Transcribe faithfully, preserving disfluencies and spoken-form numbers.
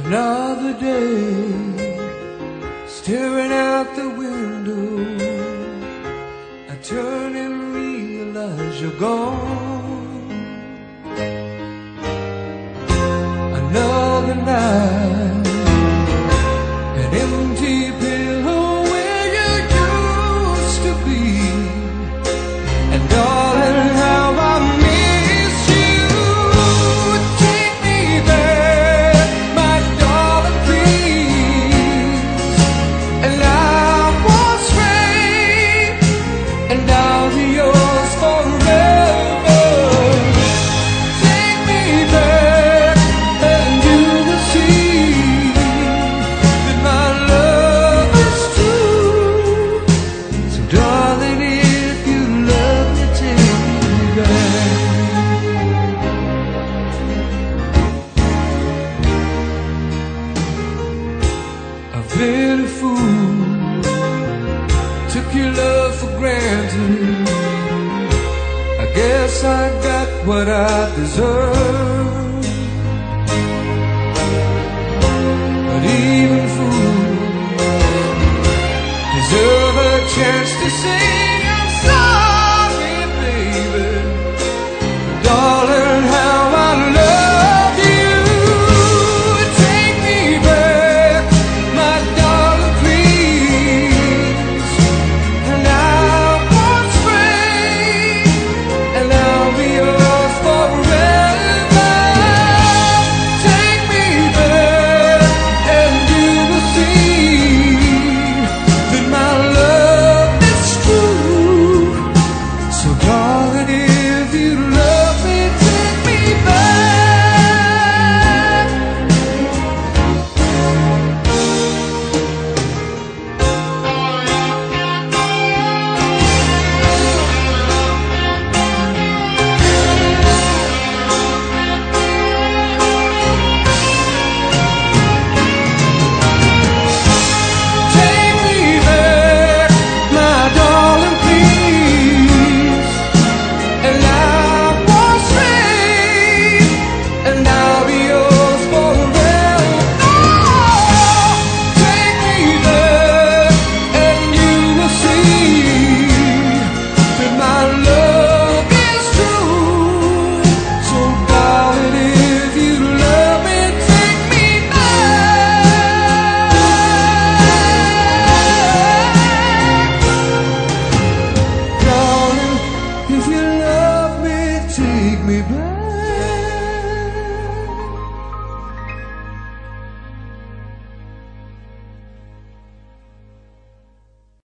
Another day, staring out the window, I turn and realize you're gone. Another night, an empty pillow where you used to be, and darling, how I miss you. Take me back, my darling, please. And I was free, and I'll be yours forever. Take me back, and you will see that my love is true. So darling, if you love me, take me back. I've been a fool, took your love for granted. I guess I got what I deserve. But even fools deserve a chance to sing. I'm sorry, baby, darling, how I love you. Take me back, my darling, please. And I was free, and I'll be yours forever. Take me back, and you will see that my love is true. So darling, if you love me, take me back. Take me back, my darling, please. And I was free, and I'll be yours forever. Take me back, and you will see that my love is true. So darling, if you love me, take me back. Darling, if you love me, take me back.